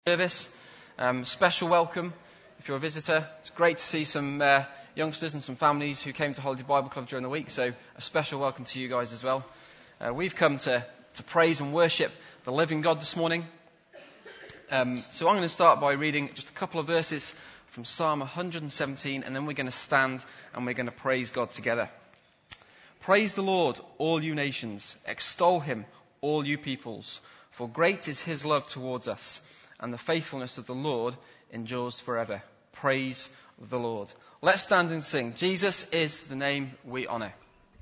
service. Special welcome if you're a visitor. It's great to see some youngsters and some families who came to Holiday Bible Club during the week, so a special welcome to you guys as well. We've come to praise and worship the living God this morning. So I'm going to start by reading just a couple of verses from Psalm 117, and then we're going to stand and we're going to praise God together. Praise the Lord, all you nations. Extol him, all you peoples. For great is his love towards us, and the faithfulness of the Lord endures forever. Praise the Lord. Let's stand and sing. Jesus is the name we honour.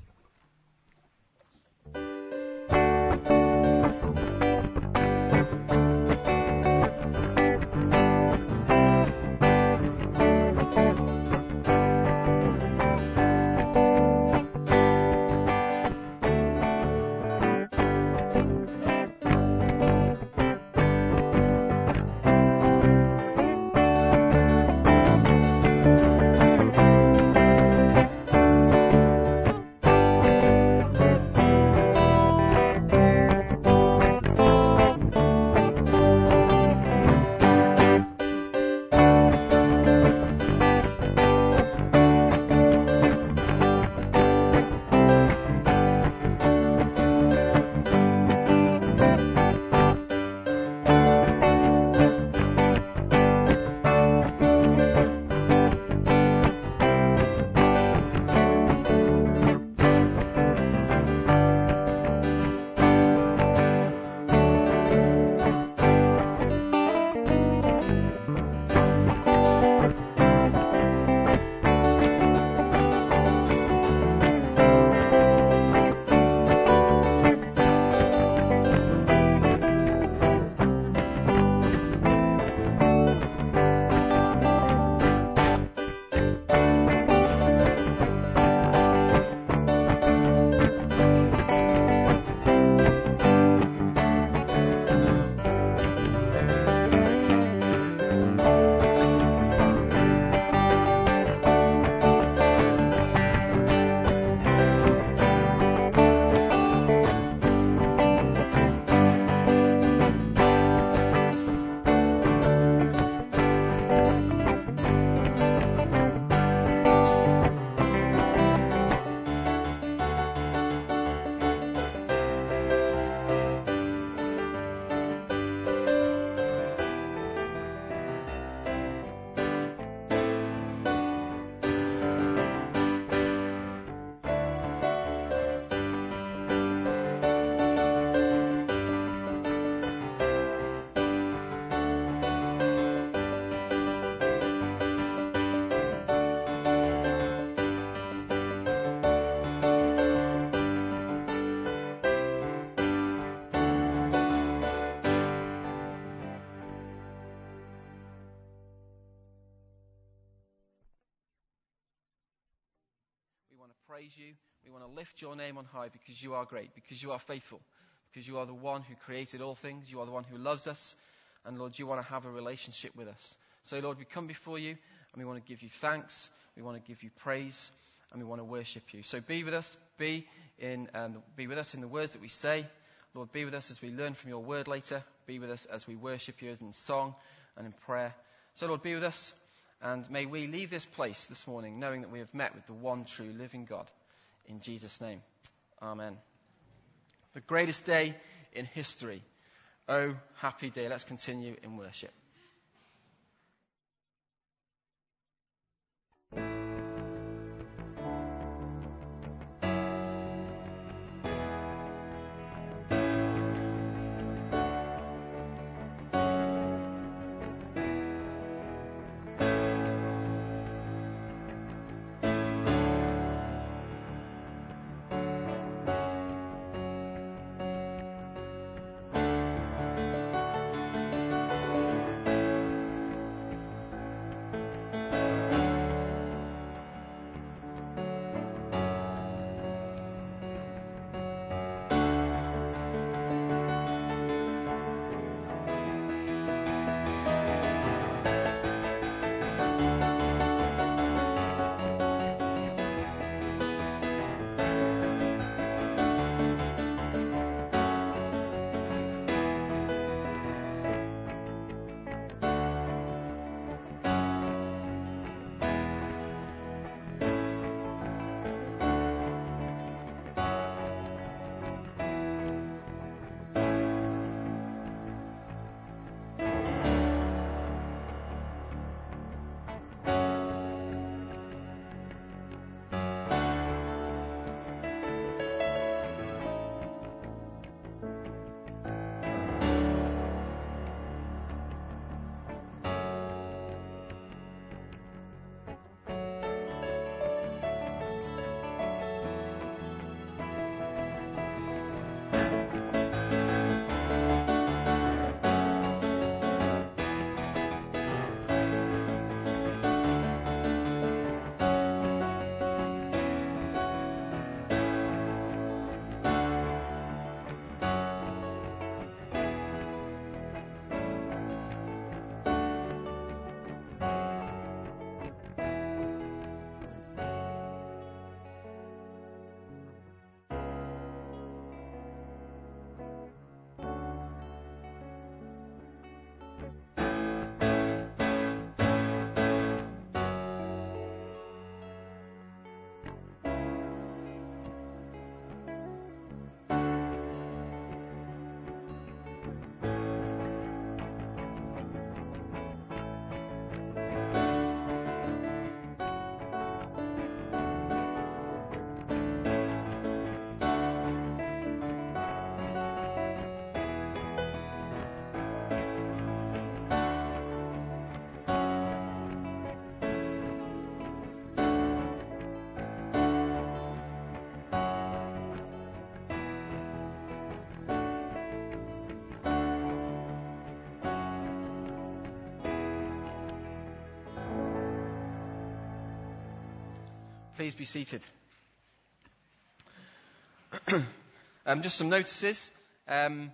Praise you. We want to lift your name on high because you are great, because you are faithful, because you are the one who created all things. You are the one who loves us. And Lord, you want to have a relationship with us. So Lord, we come before you and we want to give you thanks. We want to give you praise and we want to worship you. So be with us. Be with us in the words that we say. Lord, be with us as we learn from your word later. Be with us as we worship you in song and in prayer. So Lord, be with us. And may we leave this place this morning knowing that we have met with the one true living God. In Jesus' name, amen. The greatest day in history. Oh, happy day. Let's continue in worship. Please be seated. Just some notices. There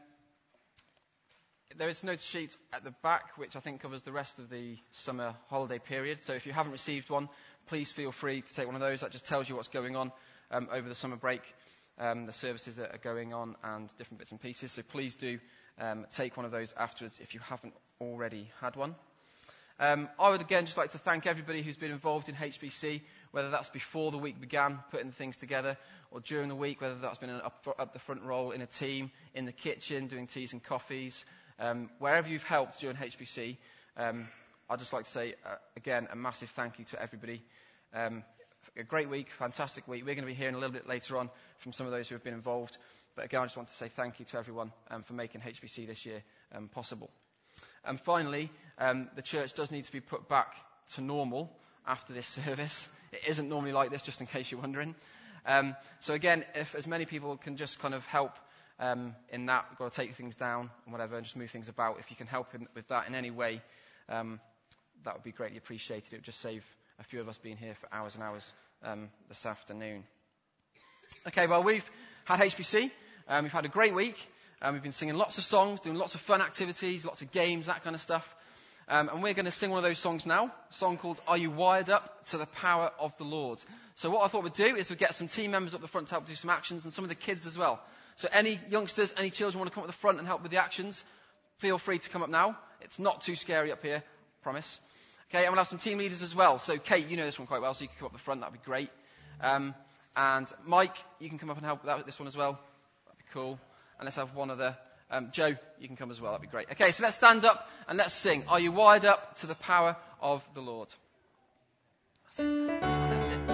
is a notice sheet at the back, which I think covers the rest of the summer holiday period. So if you haven't received one, please feel free to take one of those. That just tells you what's going on over the summer break, the services that are going on and different bits and pieces. So please do take one of those afterwards if you haven't already had one. I would again just like to thank everybody who's been involved in HBC, whether that's before the week began, putting things together, or during the week, whether that's been an up the front role in a team, in the kitchen, doing teas and coffees. Wherever you've helped during HBC, I'd just like to say, again, a massive thank you to everybody. A great week, fantastic week. We're going to be hearing a little bit later on from some of those who have been involved. But again, I just want to say thank you to everyone for making HBC this year possible. And finally, the church does need to be put back to normal after this service. It isn't normally like this, just in case you're wondering. So again, if as many people can just kind of help in that, we've got to take things down and whatever, and just move things about. If you can help with that in any way, that would be greatly appreciated. It would just save a few of us being here for hours and hours this afternoon. Okay, well, we've had HBC. We've had a great week. We've been singing lots of songs, doing lots of fun activities, lots of games, that kind of stuff. And we're going to sing one of those songs now, a song called Are You Wired Up to the Power of the Lord? So what I thought we'd do is we'd get some team members up the front to help do some actions, and some of the kids as well. So any youngsters, any children want to come up the front and help with the actions, feel free to come up now. It's not too scary up here, promise. Okay, and we'll have some team leaders as well. So Kate, you know this one quite well, so you can come up the front, that'd be great. And Mike, you can come up and help with this one as well. That'd be cool. And let's have one other. Joe, you can come as well. That'd be great. Okay, so let's stand up and let's sing. Are you wired up to the power of the Lord? That's it. That's it.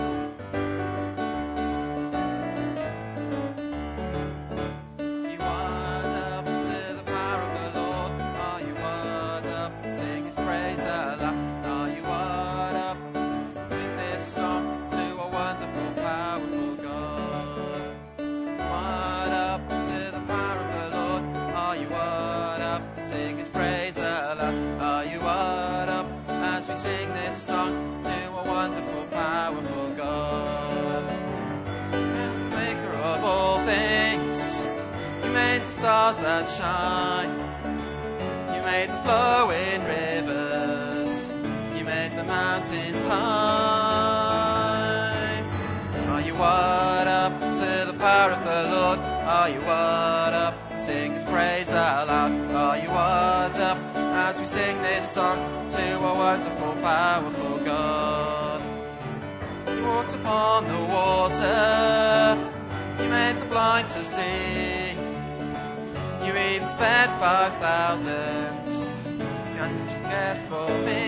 Stars that shine. You made the flowing rivers. You made the mountains high. Are you wired up to the power of the Lord? Are you wired up to sing His praise out loud? Are you wired up as we sing this song to our wonderful, powerful God? You walked upon the water. You made the blind to see. You even fed 5,000, and you cared for me.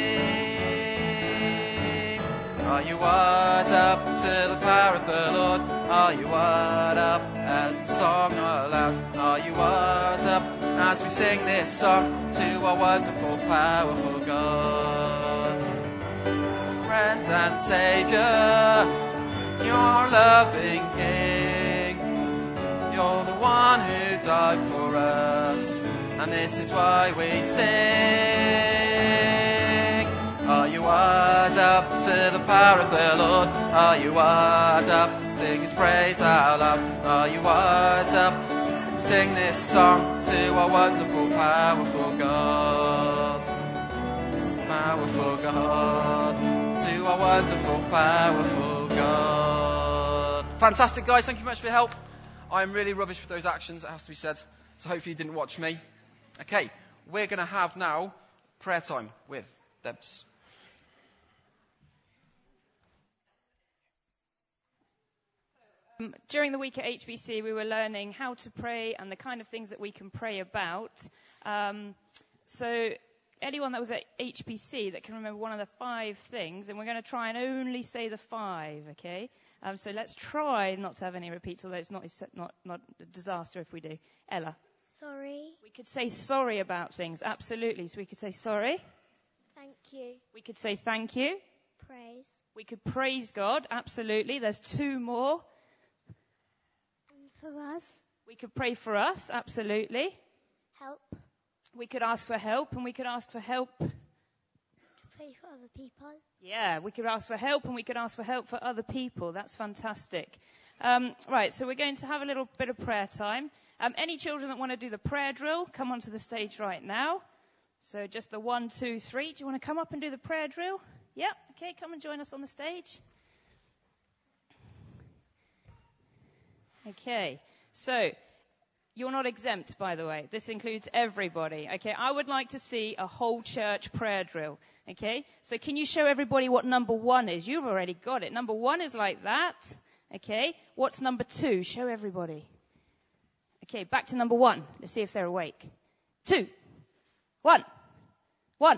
Are you wired up to the power of the Lord? Are you wired up as we song aloud? Are you wired up as we sing this song to our wonderful, powerful God? Friend and Saviour, you're a loving King. You're the one who died for us, and this is why we sing. Are you wired up to the power of the Lord? Are you wired up? Sing His praise out loud. Are you wired up? Sing this song to our wonderful, powerful God. Powerful God. To our wonderful, powerful God. Fantastic, guys. Thank you very much for your help. I'm really rubbish with those actions, it has to be said. So hopefully you didn't watch me. Okay, we're going to have now prayer time with Debs. During the week at HBC, we were learning how to pray and the kind of things that we can pray about. So anyone that was at HBC that can remember one of the 5 things, and we're going to try and only say the 5, okay? So let's try not to have any repeats, although it's not a disaster if we do. Ella? Sorry. We could say sorry about things, absolutely. So we could say sorry. Thank you. We could say thank you. Praise. We could praise God, absolutely. There's 2 more. And for us. We could pray for us, absolutely. Help. We could ask for help, and we could ask for help. pray for other people. Yeah, we could ask for help, and we could ask for help for other people. That's fantastic. Right, so we're going to have a little bit of prayer time. Any children that want to do the prayer drill, come onto the stage right now. So just the 1, 2, 3. Do you want to come up and do the prayer drill? Yep. Okay, come and join us on the stage. Okay, so you're not exempt, by the way. This includes everybody. Okay, I would like to see a whole church prayer drill. Okay, so can you show everybody what number 1 is? You've already got it. Number 1 is like that. Okay, what's number 2? Show everybody. Okay, back to number 1. Let's see if they're awake. 2, 1, 1,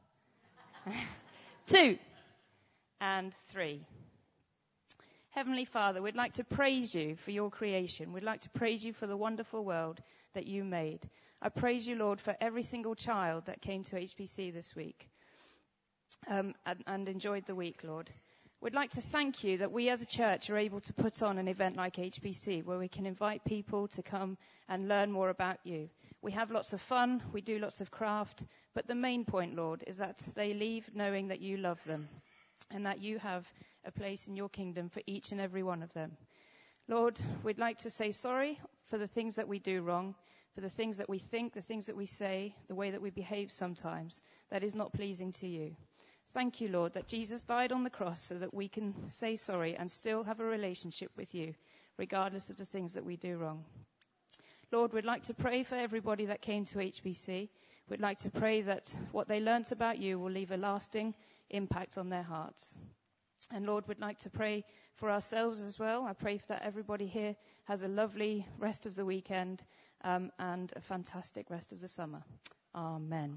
2, and 3. Heavenly Father, we'd like to praise you for your creation. We'd like to praise you for the wonderful world that you made. I praise you, Lord, for every single child that came to HPC this week and enjoyed the week, Lord. We'd like to thank you that we as a church are able to put on an event like HPC where we can invite people to come and learn more about you. We have lots of fun, we do lots of craft, but the main point, Lord, is that they leave knowing that you love them and that you have a place in your kingdom for each and every one of them. Lord, we'd like to say sorry for the things that we do wrong, for the things that we think, the things that we say, the way that we behave sometimes that is not pleasing to you. Thank you, Lord, that Jesus died on the cross so that we can say sorry and still have a relationship with you, regardless of the things that we do wrong. Lord, we'd like to pray for everybody that came to HBC. We'd like to pray that what they learnt about you will leave a lasting impact on their hearts. And Lord, we'd like to pray for ourselves as well. I pray that everybody here has a lovely rest of the weekend and a fantastic rest of the summer. Amen.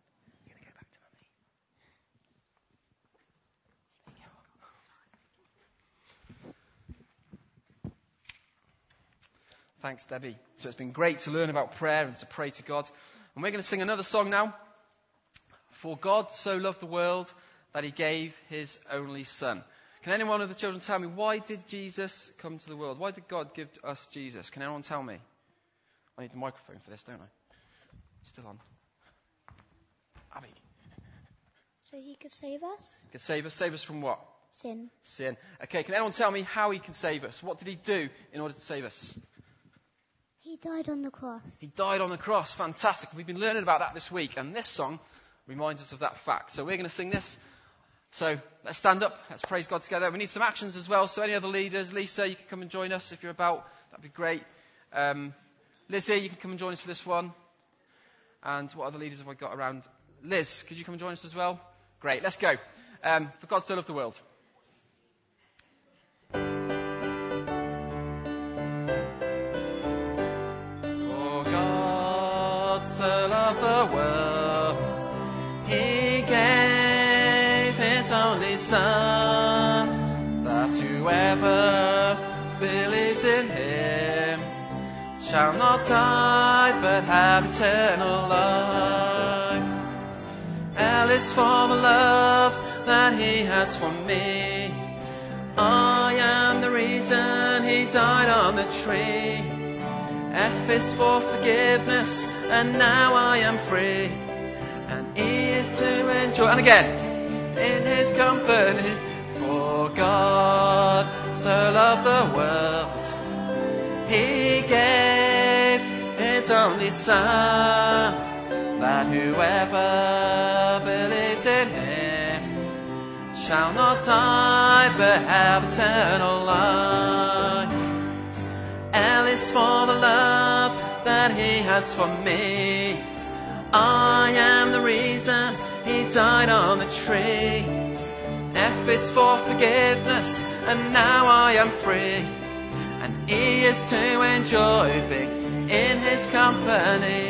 Thanks, Debbie. So it's been great to learn about prayer and to pray to God. And we're going to sing another song now. For God so loved the world that he gave his only son. Can anyone of the children tell me, why did Jesus come to the world? Why did God give us Jesus? Can anyone tell me? I need the microphone for this, don't I? Still on. Abby. So he could save us? He could save us. Save us from what? Sin. Sin. Okay, can anyone tell me how he can save us? What did he do in order to save us? He died on the cross. He died on the cross. Fantastic. We've been learning about that this week. And this song reminds us of that fact. So we're going to sing this. So let's stand up. Let's praise God together. We need some actions as well. So any other leaders, Lisa, you can come and join us if you're about. That'd be great. Lizzie, you can come and join us for this one. And what other leaders have I got around? Liz, could you come and join us as well? Great. Let's go. For God so loved the world. So loved the world, he gave his only son, that whoever believes in him shall not die but have eternal life. L is for the love that he has for me. I am the reason he died on the tree. F is for forgiveness, and now I am free. And E is to enjoy, and again, in his company. For God so loved the world, he gave his only son, that whoever believes in him shall not die but have eternal life. L is for the love that he has for me. I am the reason he died on the tree. F is for forgiveness, and now I am free. And E is to enjoy being in his company.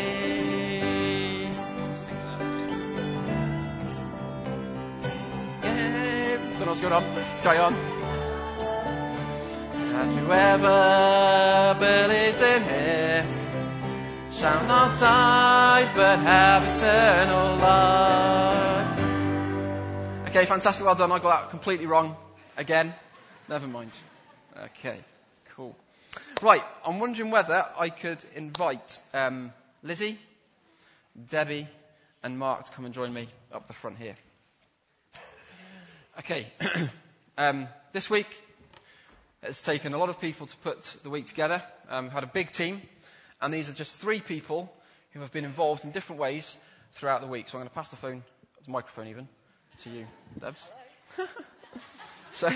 Yeah, don't know what's going on. Let's carry on. And whoever believes in him shall not die but have eternal life. Okay, fantastic, well done. I got that completely wrong again. Never mind. Okay, cool. Right, I'm wondering whether I could invite Lizzie, Debbie and Mark to come and join me up the front here. Okay. This week, it's taken a lot of people to put the week together. Had a big team, and these are just 3 people who have been involved in different ways throughout the week. So I'm going to pass the microphone even, to you, Debs. So,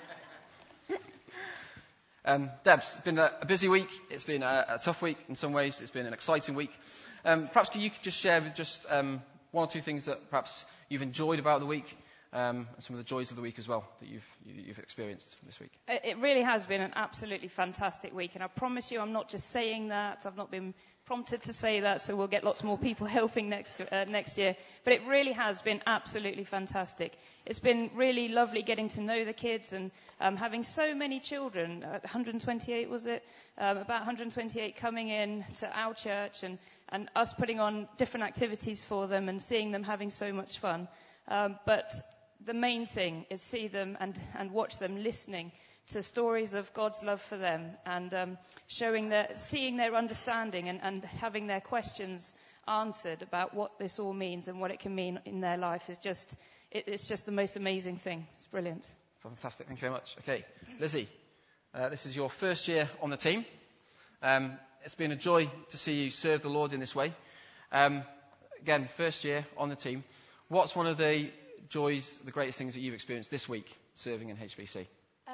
Debs, it's been a busy week. It's been a tough week in some ways. It's been an exciting week. Perhaps you could just share with just 1 or 2 things that perhaps you've enjoyed about the week, and some of the joys of the week as well that you've experienced this week. It really has been an absolutely fantastic week, and I promise you I'm not just saying that. I've not been prompted to say that, so we'll get lots more people helping next year. But it really has been absolutely fantastic. It's been really lovely getting to know the kids and having so many children, 128 was it? About 128 coming in to our church and us putting on different activities for them and seeing them having so much fun. But the main thing is see them and watch them listening to stories of God's love for them and seeing their understanding and having their questions answered about what this all means and what it can mean in their life is it's just the most amazing thing. It's brilliant. Fantastic. Thank you very much. Okay, Lizzie, this is your first year on the team. It's been a joy to see you serve the Lord in this way. Again, first year on the team. What's one of the joys, the greatest things that you've experienced this week serving in HBC?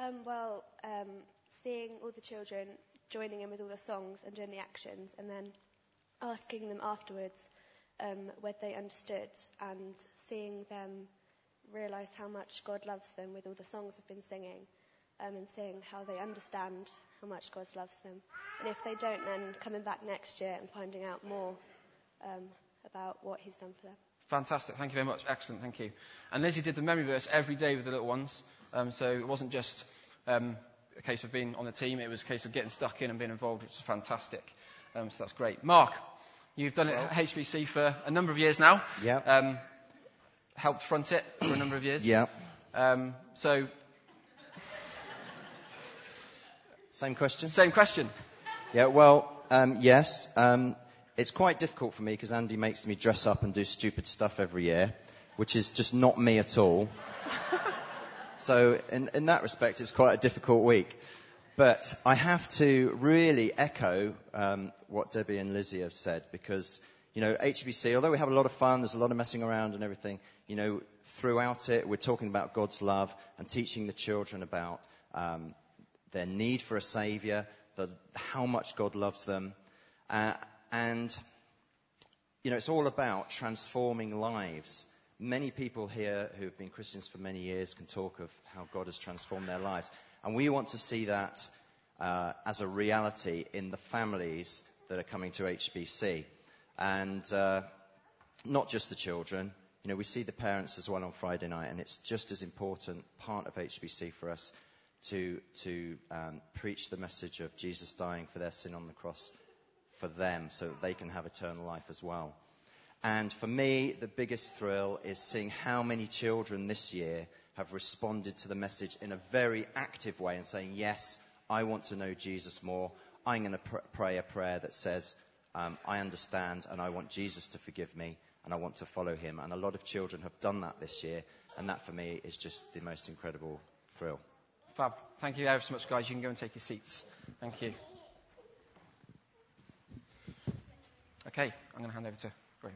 Seeing all the children joining in with all the songs and doing the actions, and then asking them afterwards whether they understood, and seeing them realise how much God loves them with all the songs we've been singing, and seeing how they understand how much God loves them. And if they don't, then coming back next year and finding out more about what he's done for them. Fantastic. Thank you very much. Excellent. Thank you. And Lizzie did the memory verse every day with the little ones. So it wasn't just a case of being on the team. It was a case of getting stuck in and being involved, which is fantastic. So that's great. Mark, you've done it at HBC for a number of years now. Yeah. Helped front it for a number of years. Yeah. So... Same question? Same question. Yeah, well, yes. It's quite difficult for me because Andy makes me dress up and do stupid stuff every year, which is just not me at all. So in that respect, it's quite a difficult week. But I have to really echo what Debbie and Lizzie have said because, HBC, although we have a lot of fun, there's a lot of messing around and everything, throughout it, we're talking about God's love and teaching the children about their need for a saviour, how much God loves them. And, it's all about transforming lives. Many people here who have been Christians for many years can talk of how God has transformed their lives. And we want to see that as a reality in the families that are coming to HBC. And not just the children. We see the parents as well on Friday night. And it's just as important part of HBC for us to preach the message of Jesus dying for their sin on the cross for them so that they can have eternal life as well. And for me, the biggest thrill is seeing how many children this year have responded to the message in a very active way and saying, yes, I want to know Jesus more. I'm going to pray a prayer that says, I understand and I want Jesus to forgive me and I want to follow him. And a lot of children have done that this year. And that for me is just the most incredible thrill. Fab. Thank you ever so much, guys. You can go and take your seats. Thank you. Okay, I'm going to hand over to Graham.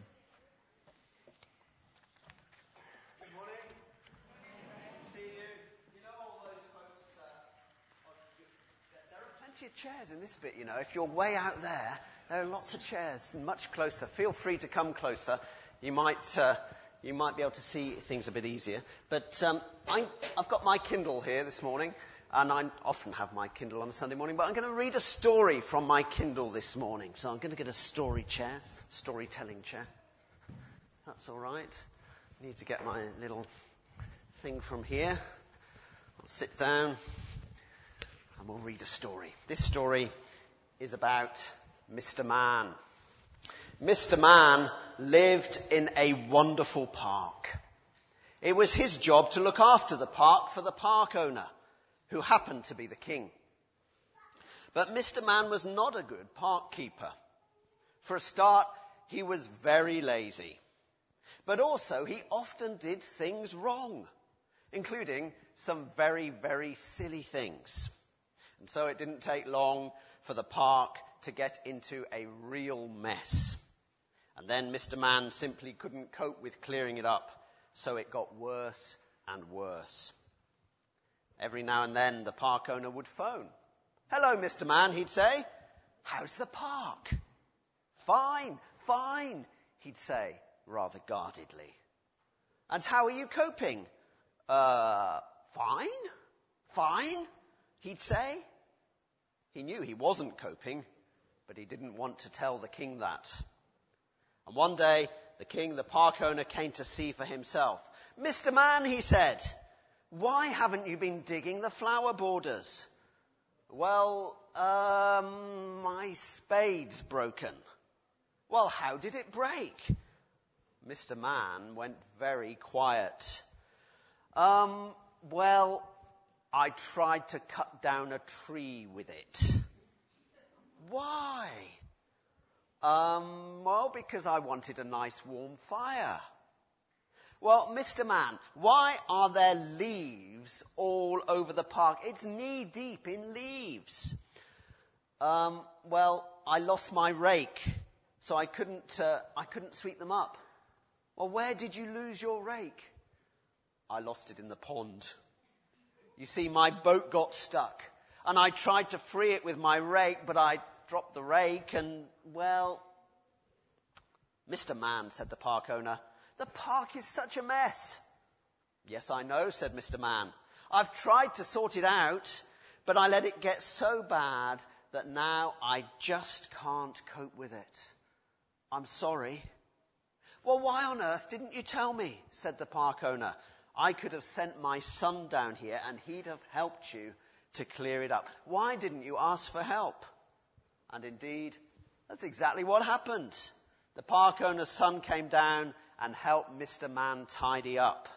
Good morning. Good to see you. All those folks, there are plenty of chairs in this bit, If you're way out there, there are lots of chairs and much closer. Feel free to come closer. You might be able to see things a bit easier. But I've got my Kindle here this morning, and I often have my Kindle on a Sunday morning, but I'm going to read a story from my Kindle this morning. So I'm going to get a storytelling chair. That's all right. I need to get my little thing from here. I'll sit down, and we'll read a story. This story is about Mr. Man. Mr. Man lived in a wonderful park. It was his job to look after the park for the park owner, who happened to be the king. But Mr. Man was not a good park keeper. For a start, he was very lazy. But also, he often did things wrong. including some very, very silly things. And so it didn't take long for the park to get into a real mess. And then Mr. Man simply couldn't cope with clearing it up, so it got worse and worse. Every now and then the park owner would phone. "Hello, Mr. Man," he'd say. "How's the park?" Fine, he'd say, rather guardedly. "And how are you coping?" Fine, he'd say. He knew he wasn't coping, but he didn't want to tell the king that. And one day, the king, the park owner, came to see for himself. "Mr. Man," he said, "why haven't you been digging the flower borders?" "Well, my spade's broken." "Well, how did it break?" Mr. Man went very quiet. Well, I tried to cut down a tree with it." "Why?" Well, because I wanted a nice warm fire." "Well, Mr. Man, why are there leaves all over the park? It's knee-deep in leaves." Well, I lost my rake, so I couldn't sweep them up." "Well, where did you lose your rake?" "I lost it in the pond. You see, my boat got stuck, and I tried to free it with my rake, but I dropped the rake and, well..." "Mr. Man," said the park owner, "the park is such a mess." "Yes, I know," said Mr. Man. "I've tried to sort it out, but I let it get so bad that now I just can't cope with it. I'm sorry." "Well, why on earth didn't you tell me?" said the park owner. "I could have sent my son down here and he'd have helped you to clear it up. Why didn't you ask for help?" And indeed, that's exactly what happened. The park owner's son came down and helped Mr. Man tidy up.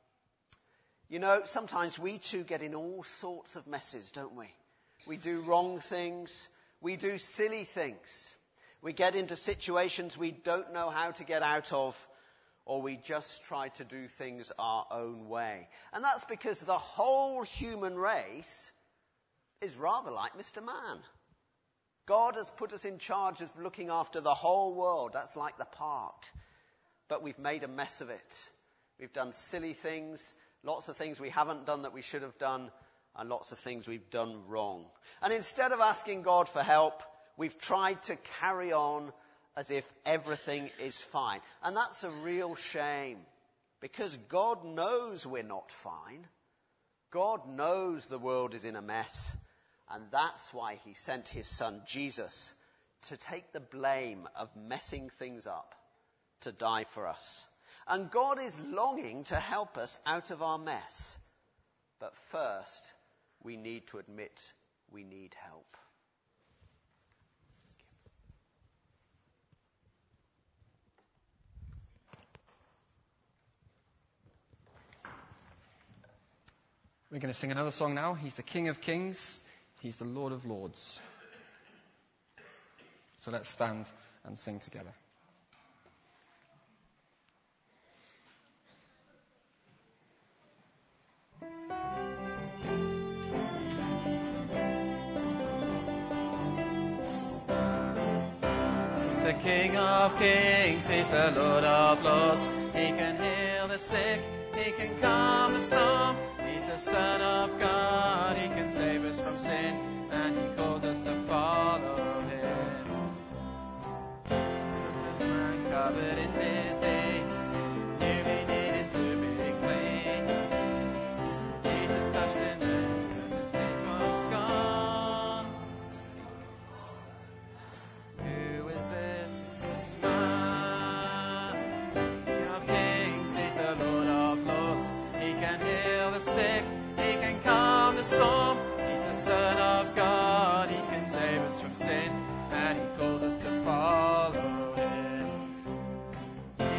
You know, sometimes we too get in all sorts of messes, don't we? We do wrong things. We do silly things. We get into situations we don't know how to get out of, or we just try to do things our own way. And that's because the whole human race is rather like Mr. Man. God has put us in charge of looking after the whole world. That's like the park. But we've made a mess of it. We've done silly things, lots of things we haven't done that we should have done, and lots of things we've done wrong. And instead of asking God for help, we've tried to carry on as if everything is fine. And that's a real shame, because God knows we're not fine. God knows the world is in a mess. And that's why he sent his son, Jesus, to take the blame of messing things up, to die for us. And God is longing to help us out of our mess. But first, we need to admit we need help. We're going to sing another song now. He's the King of Kings. He's the Lord of Lords. So let's stand and sing together. He's the King of Kings. He's the Lord of Lords. He can heal the sick. He can calm the storm. He's the Son of God. He can save us from sin, and he calls us to follow him. The man covered in disease knew he needed to be clean. Jesus touched him and the disease was gone. Who is this man? King of Kings, he's the Lord of Lords. He can heal the sick. He can calm the storm. He's the Son of God. He can save us from sin, and he calls us to follow him.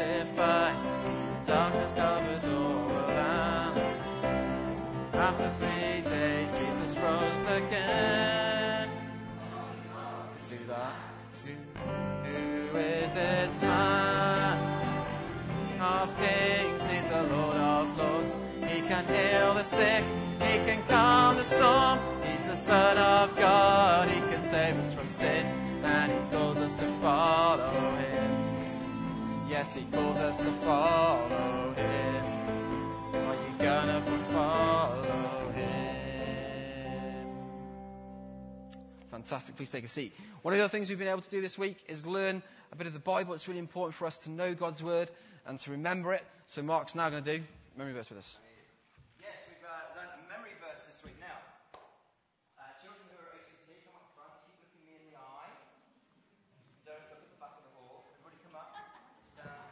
testify, darkness covered all around. After 3 days, Jesus rose again. Do that. Who is this man of kings? He's the Lord of lords. He can heal the sick. He can calm the storm. He's the Son of God. He can save us from sin. And he calls us to follow him. Yes, he calls us to follow him. Are you gonna follow him? Fantastic. Please take a seat. One of the other things we've been able to do this week is learn a bit of the Bible. It's really important for us to know God's word and to remember it. So Mark's now going to do memory verse with us. Yes, we've learned a memory verse this week. Now, children who are at OCC, come up front. Keep looking me in the eye. Don't look at the back of the hall. Everybody come up. Stand.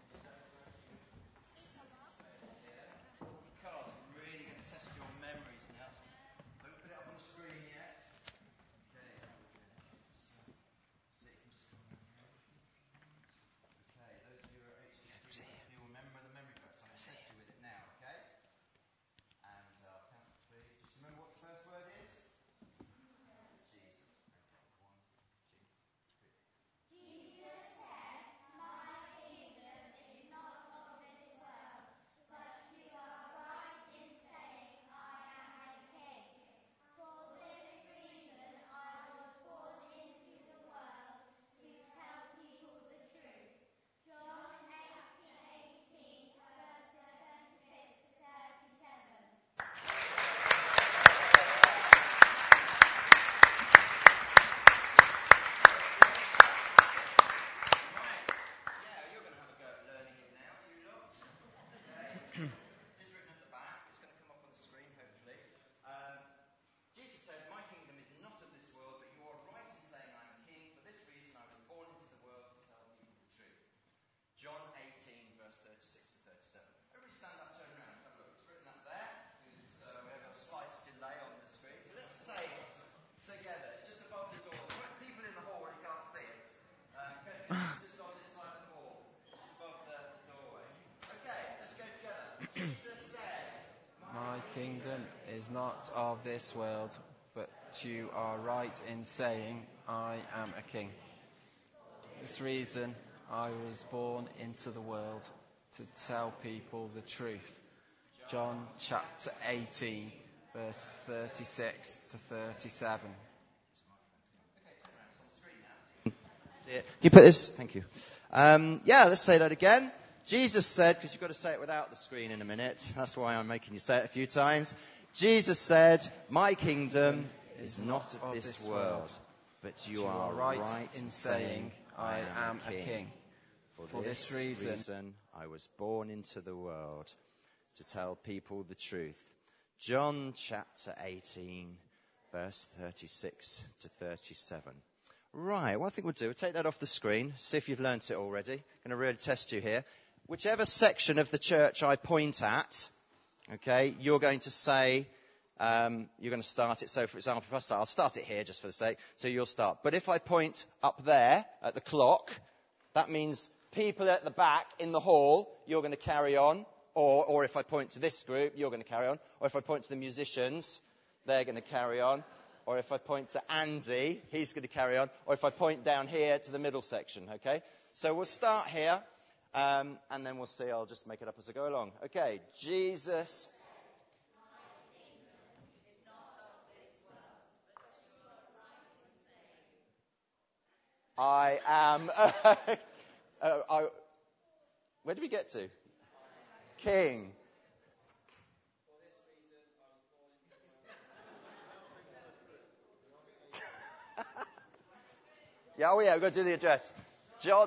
Because I'm really going to test your memories now. Don't put it up on the screen yet. Okay. See, you can just come around here. Okay, those of you who are at HCC, if you remember the memory verse, I'm going to test you with it now, okay? And count to 3. Just remember what the first word is? Jesus. Okay, 1, 2, 3. Jesus said, "My kingdom is not of this world, but you are right in saying I am a king. For this reason I was born into the world, to tell people the truth." John 18, verses 36 to 37. Right. Yeah, you're going to have a go at learning it now, you lot. Okay. It is written at the back. It's going to come up on the screen, hopefully. Jesus said, "My kingdom is not of this world, but you are right in saying I am king. For this reason I was born into the world to tell people the truth." John 18, verse 36 to 37. Everybody stand up, turn around, have a look. It's written up there. We have a slight delay on the screen. So let's say it together. It's just above the door. There are people in the hall, you can't see it. It's just on this side of the wall, just above the doorway. Okay, let's go together. Jesus said, My kingdom is not of this world, but you are right in saying I am a king. For this reason I was born into the world, to tell people the truth. John chapter 18, verse 36 to 37. See it. Can you put this? Thank you. Let's say that again. Jesus said, because you've got to say it without the screen in a minute. That's why I'm making you say it a few times. Jesus said, "My kingdom is not of this world, but you are right in saying I am a king. For this reason I was born into the world, to tell people the truth." John chapter 18, verse 36 to 37. Right, what I think we'll do, we'll take that off the screen, see if you've learnt it already. I'm going to really test you here. Whichever section of the church I point at, okay, you're going to say, you're going to start it. So, for example, if I start, I'll start it here just for the sake, so you'll start. But if I point up there at the clock, that means people at the back in the hall, you're going to carry on. Or if I point to this group, you're going to carry on. Or if I point to the musicians, they're going to carry on. Or if I point to Andy, he's going to carry on. Or if I point down here to the middle section, okay? So we'll start here, and then we'll see. I'll just make it up as I go along. Okay, Jesus. I am... where did we get to? King. We've got to do the address. John.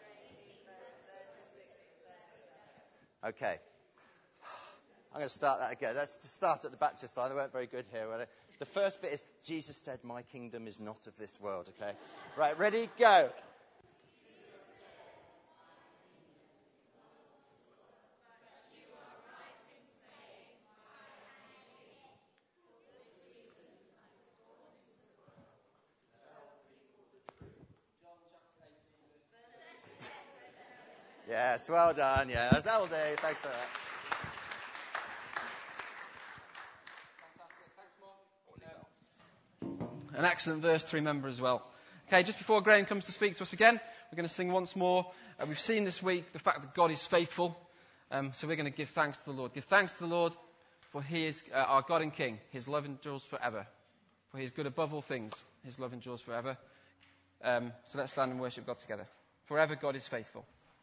Okay. I'm going to start that again. Let's start at the Baptist line. They weren't very good here, were they? The first bit is, Jesus said, "My kingdom is not of this world." Okay. Right, ready, go. Yes, well done. Yeah, that's all day. Thanks for that. An excellent verse to remember as well. Okay, just before Graham comes to speak to us again, we're going to sing once more. We've seen this week the fact that God is faithful. So we're going to give thanks to the Lord. Give thanks to the Lord, for He is our God and King. His love endures forever. For He is good above all things. His love endures forever. So let's stand and worship God together. Forever God is faithful.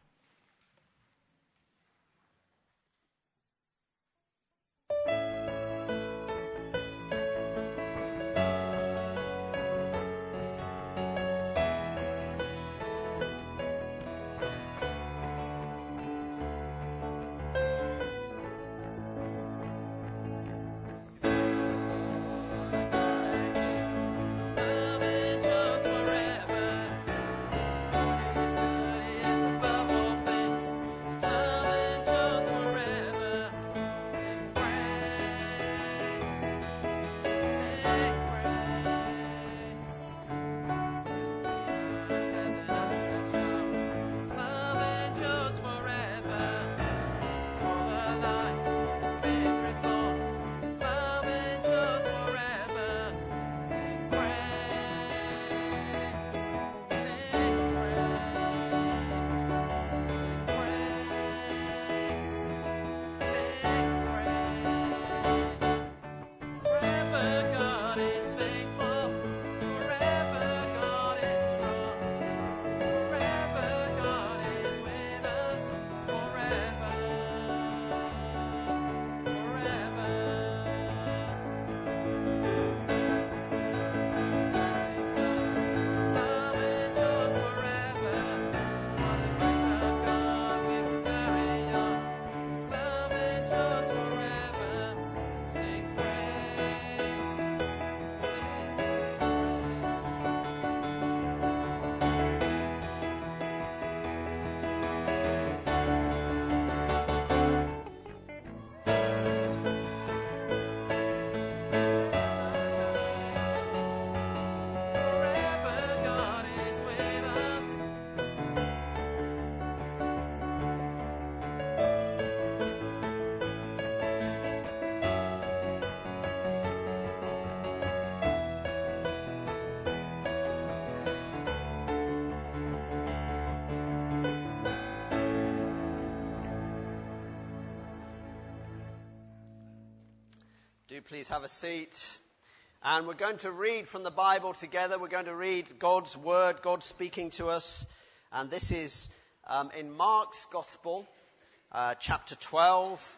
Do please have a seat. And we're going to read from the Bible together. We're going to read God's Word, God speaking to us. And this is in Mark's Gospel, chapter 12,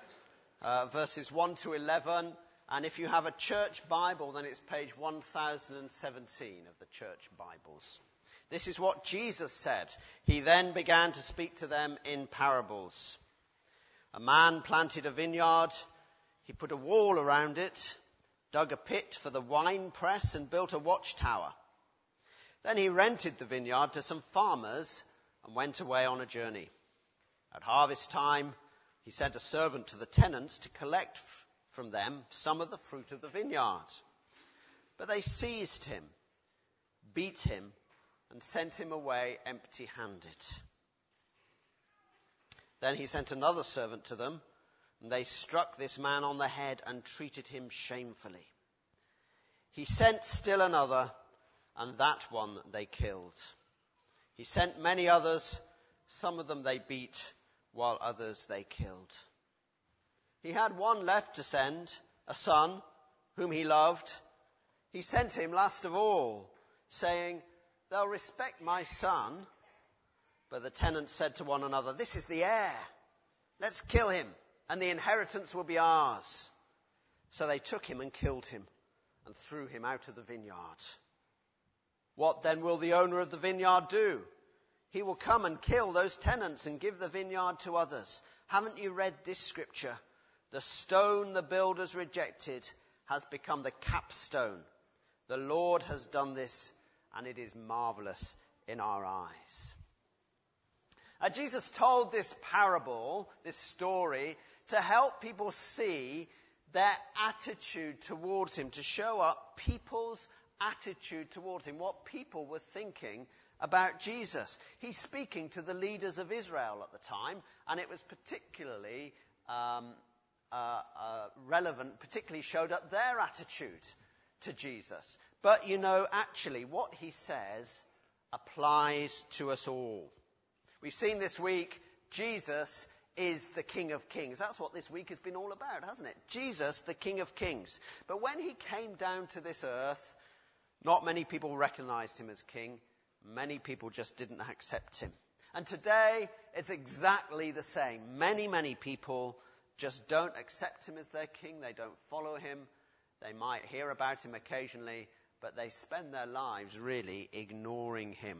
verses 1 to 11. And if you have a church Bible, then it's page 1017 of the church Bibles. This is what Jesus said. He then began to speak to them in parables. A man planted a vineyard. He put a wall around it, dug a pit for the wine press, and built a watchtower. Then he rented the vineyard to some farmers and went away on a journey. At harvest time, he sent a servant to the tenants to collect from them some of the fruit of the vineyard. But they seized him, beat him, and sent him away empty-handed. Then he sent another servant to them, and they struck this man on the head and treated him shamefully. He sent still another, and that one they killed. He sent many others. Some of them they beat, while others they killed. He had one left to send, a son, whom he loved. He sent him last of all, saying, "They'll respect my son." But the tenants said to one another, "This is the heir. Let's kill him, and the inheritance will be ours." So they took him and killed him and threw him out of the vineyard. What then will the owner of the vineyard do? He will come and kill those tenants and give the vineyard to others. Haven't you read this scripture? The stone the builders rejected has become the capstone. The Lord has done this, and it is marvelous in our eyes. Jesus told this parable, this story, to help people see their attitude towards him, to show up people's attitude towards him, what people were thinking about Jesus. He's speaking to the leaders of Israel at the time, and it was particularly relevant, particularly showed up their attitude to Jesus. But actually what he says applies to us all. We've seen this week, Jesus is the King of Kings. That's what this week has been all about, hasn't it? Jesus, the King of Kings. But when he came down to this earth, not many people recognized him as king. Many people just didn't accept him. And today, it's exactly the same. Many, many people just don't accept him as their king. They don't follow him. They might hear about him occasionally, but they spend their lives really ignoring him.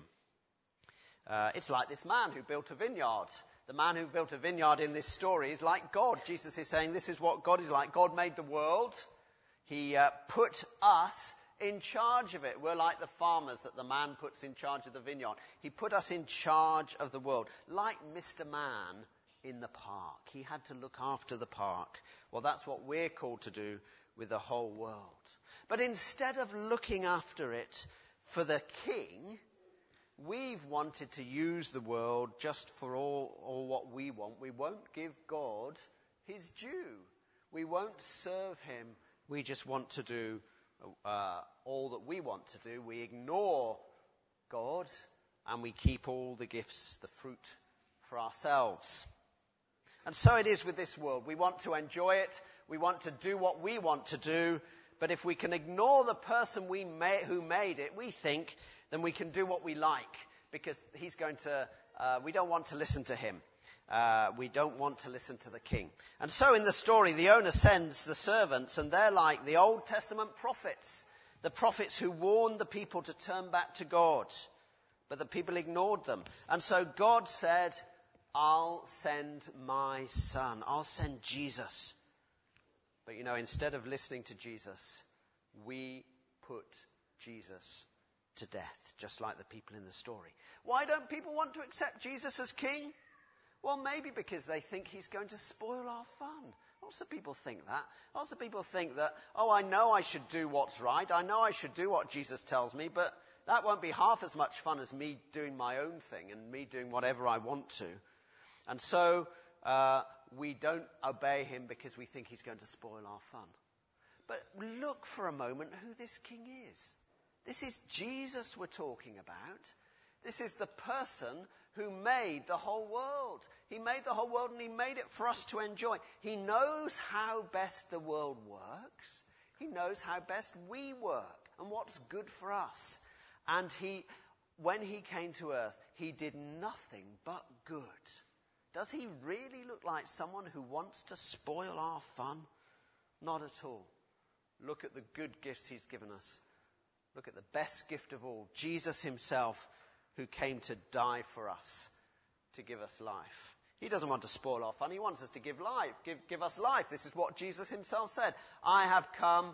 It's like this man who built a vineyard. The man who built a vineyard in this story is like God. Jesus is saying this is what God is like. God made the world. He put us in charge of it. We're like the farmers that the man puts in charge of the vineyard. He put us in charge of the world. Like Mr. Man in the park. He had to look after the park. Well, that's what we're called to do with the whole world. But instead of looking after it for the king, we've wanted to use the world just for all what we want. We won't give God his due. We won't serve him. We just want to do all that we want to do. We ignore God and we keep all the gifts, the fruit, for ourselves. And so it is with this world. We want to enjoy it. We want to do what we want to do. But if we can ignore the person who made it, we think, then we can do what we like. Because he's going to, we don't want to listen to him. We don't want to listen to the king. And so in the story, the owner sends the servants, and they're like the Old Testament prophets. The prophets who warned the people to turn back to God. But the people ignored them. And so God said, I'll send my son. I'll send Jesus. But instead of listening to Jesus, we put Jesus to death, just like the people in the story. Why don't people want to accept Jesus as king? Well, maybe because they think he's going to spoil our fun. Lots of people think that. Lots of people think that, I know I should do what's right. I know I should do what Jesus tells me, but that won't be half as much fun as me doing my own thing and me doing whatever I want to. And so we don't obey him because we think he's going to spoil our fun. But look for a moment who this king is. This is Jesus we're talking about. This is the person who made the whole world. He made the whole world and he made it for us to enjoy. He knows how best the world works. He knows how best we work and what's good for us. And when he came to earth, he did nothing but good. Does he really look like someone who wants to spoil our fun? Not at all. Look at the good gifts he's given us. Look at the best gift of all, Jesus himself, who came to die for us, to give us life. He doesn't want to spoil our fun. He wants us to give life, give us life. This is what Jesus himself said. I have come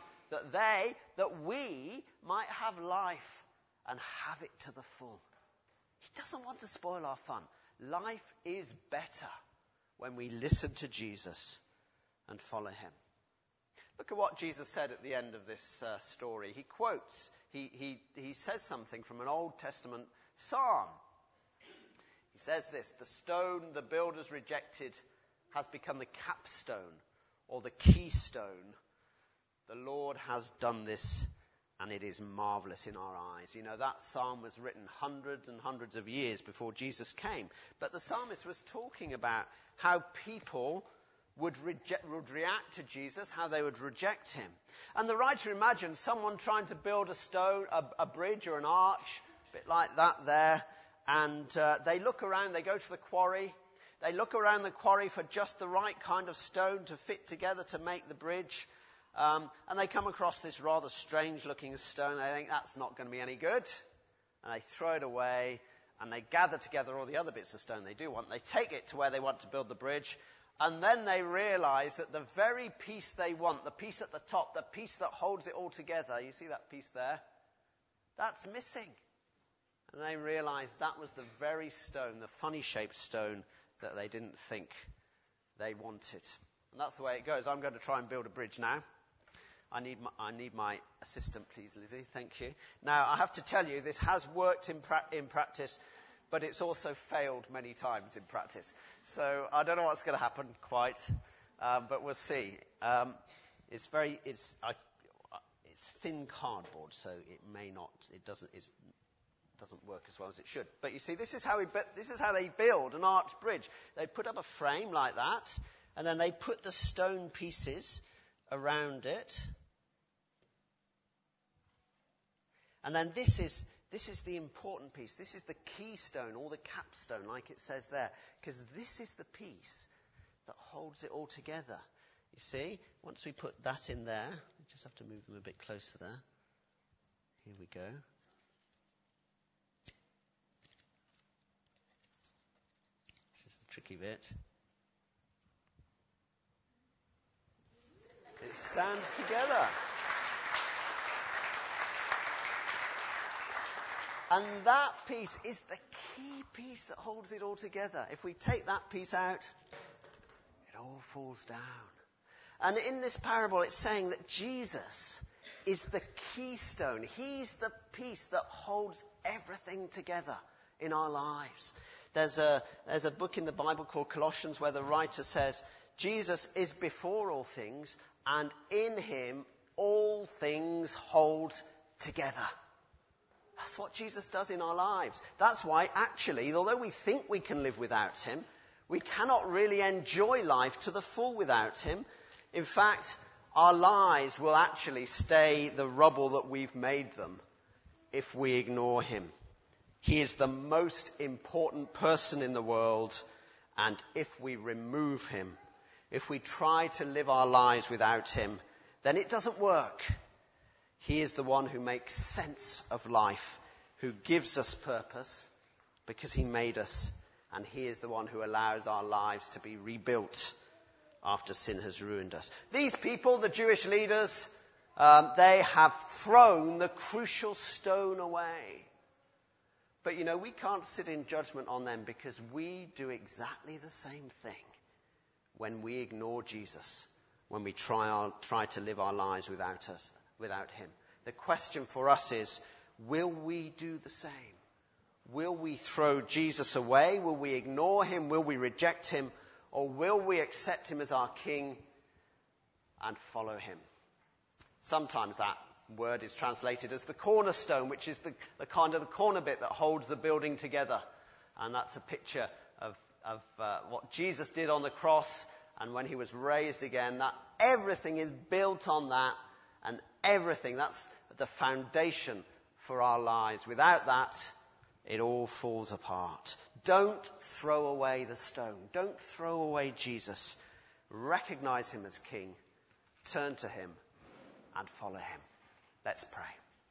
that we might have life and have it to the full. He doesn't want to spoil our fun. Life is better when we listen to Jesus and follow him. Look at what Jesus said at the end of this story. He quotes, he says something from an Old Testament psalm. He says this, the stone the builders rejected has become the capstone or the keystone. The Lord has done this and it is marvelous in our eyes. That psalm was written hundreds and hundreds of years before Jesus came. But the psalmist was talking about how people would react to Jesus, how they would reject him. And the writer imagined someone trying to build a bridge or an arch, a bit like that there. And they look around, they go to the quarry. They look around the quarry for just the right kind of stone to fit together to make the bridge. And they come across this rather strange-looking stone. They think, that's not going to be any good. And they throw it away, and they gather together all the other bits of stone they do want. They take it to where they want to build the bridge. And then they realize that the very piece they want, the piece at the top, the piece that holds it all together, you see that piece there? That's missing. And they realized that was the very stone, the funny-shaped stone that they didn't think they wanted. And that's the way it goes. I'm going to try and build a bridge now. I need my assistant, please, Lizzie. Thank you. Now, I have to tell you, this has worked in practice, but it's also failed many times in practice. So I don't know what's going to happen quite, but we'll see. It's thin cardboard, so it doesn't work as well as it should. But you see, this is how they build an arched bridge. They put up a frame like that, and then they put the stone pieces around it. And then this is the important piece. This is the keystone, or the capstone, like it says there. Because this is the piece that holds it all together. You see, once we put that in there, we just have to move them a bit closer there. Here we go. This is the tricky bit. It stands together. And that piece is the key piece that holds it all together. If we take that piece out, it all falls down. And in this parable, it's saying that Jesus is the keystone. He's the piece that holds everything together in our lives. There's a book in the Bible called Colossians where the writer says, Jesus is before all things, and in him all things hold together. That's what Jesus does in our lives. That's why, actually, although we think we can live without him, we cannot really enjoy life to the full without him. In fact, our lives will actually stay the rubble that we've made them if we ignore him. He is the most important person in the world, and if we remove him, if we try to live our lives without him, then it doesn't work. He is the one who makes sense of life, who gives us purpose because he made us, and he is the one who allows our lives to be rebuilt after sin has ruined us. These people, the Jewish leaders, they have thrown the crucial stone away. But you know, we can't sit in judgment on them because we do exactly the same thing when we ignore Jesus, when we try to live our lives without him. The question for us is, will we do the same? Will we throw Jesus away? Will we ignore him? Will we reject him? Or will we accept him as our king and follow him? Sometimes that word is translated as the cornerstone, which is the kind of the corner bit that holds the building together. And that's a picture of what Jesus did on the cross, and when he was raised again, that everything is built on that, and everything, that's the foundation for our lives. Without that, it all falls apart. Don't throw away the stone. Don't throw away Jesus. Recognize him as King. Turn to him and follow him. Let's pray.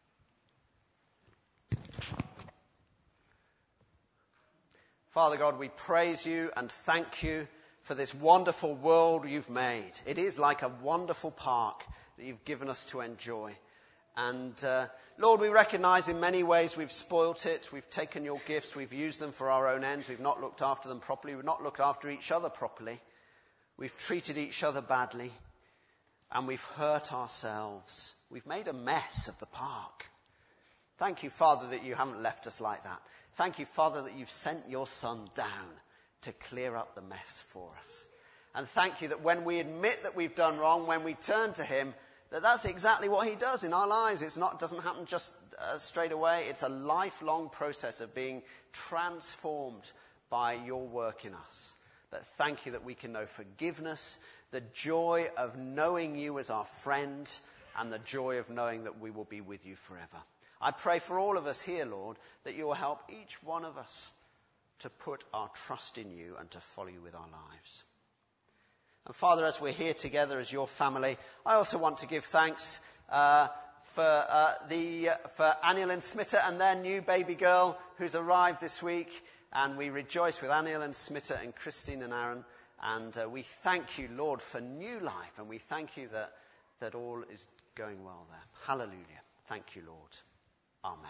Father God, we praise you and thank you for this wonderful world you've made. It is like a wonderful park that you've given us to enjoy. And Lord, we recognize in many ways we've spoilt it. We've taken your gifts. We've used them for our own ends. We've not looked after them properly. We've not looked after each other properly. We've treated each other badly. And we've hurt ourselves. We've made a mess of the park. Thank you, Father, that you haven't left us like that. Thank you, Father, that you've sent your Son down to clear up the mess for us. And thank you that when we admit that we've done wrong, when we turn to him, that's exactly what he does in our lives. It doesn't happen just straight away. It's a lifelong process of being transformed by your work in us. But thank you that we can know forgiveness, the joy of knowing you as our friend, and the joy of knowing that we will be with you forever. I pray for all of us here, Lord, that you will help each one of us to put our trust in you and to follow you with our lives. And Father, as we're here together as your family, I also want to give thanks for Aniel and Smitta and their new baby girl who's arrived this week. And we rejoice with Aniel and Smitta and Christine and Aaron. And we thank you, Lord, for new life. And we thank you that all is going well there. Hallelujah. Thank you, Lord. Amen.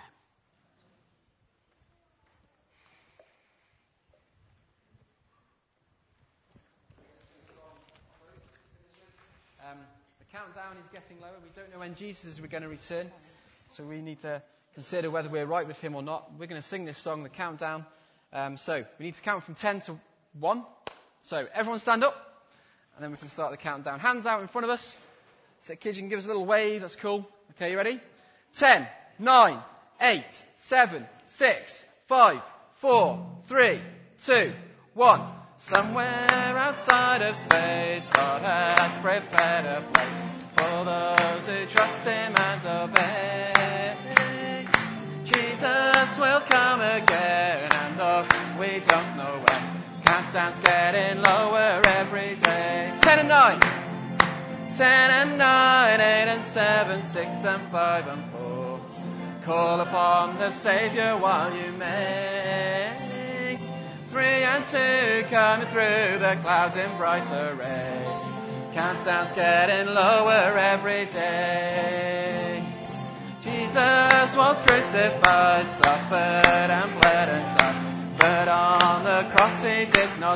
The countdown is getting lower. We don't know when Jesus is going to return. So we need to consider whether we're right with him or not. We're going to sing this song, the countdown. So we need to count from 10 to 1. So everyone stand up. And then we can start the countdown. Hands out in front of us. So kids, you can give us a little wave. That's cool. Okay, you ready? 10, 9, 8, 7, 6, 5, 4, 3, 2, 1. Somewhere outside of space, God has prepared a place for those who trust him and obey. Jesus will come again, and though we don't know when, countdown's getting lower every day. 10 and 9, 10 and 9, 8 and 7, 6 and 5 and 4. Call upon the Saviour while you may. 3 and 2, coming through the clouds in bright array. Countdown's getting lower every day. Jesus was crucified, suffered and bled and died, but on the cross he did not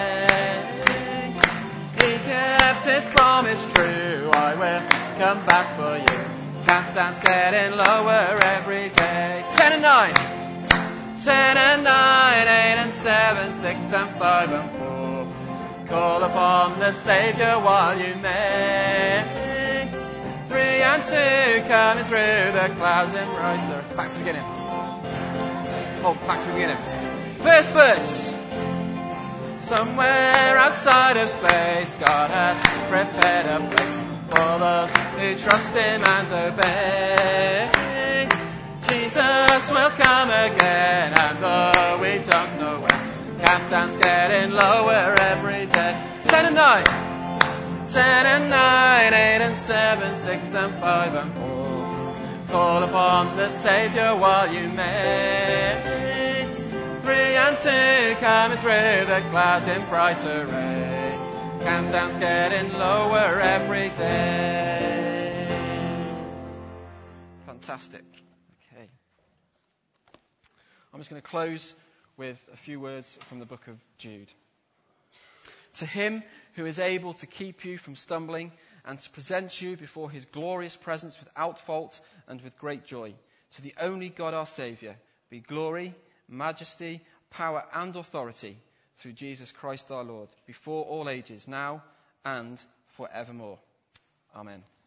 stay. He kept his promise true, I will come back for you. Countdown's getting lower every day. 10 and 9, 10 and 9, 8 and 7, 6 and 5 and 4. Call upon the Saviour while you may. 3 and 2, coming through the clouds in brighter. Back to the beginning. Back to the beginning. First verse. Somewhere outside of space, God has prepared a place for those who trust him and obey. Jesus will come again, and though we don't know when, countdown's getting lower every day. 10 and 9, 10 and 9, 8 and 7, 6 and 5 and 4. Call upon the Saviour while you may. 3 and 2, coming through the clouds in bright array. Countdown's getting lower every day. Fantastic. Okay. I'm just going to close with a few words from the book of Jude. To him who is able to keep you from stumbling and to present you before his glorious presence without fault and with great joy, to the only God our Saviour, be glory, majesty, power and authority through Jesus Christ our Lord, before all ages, now and forevermore. Amen.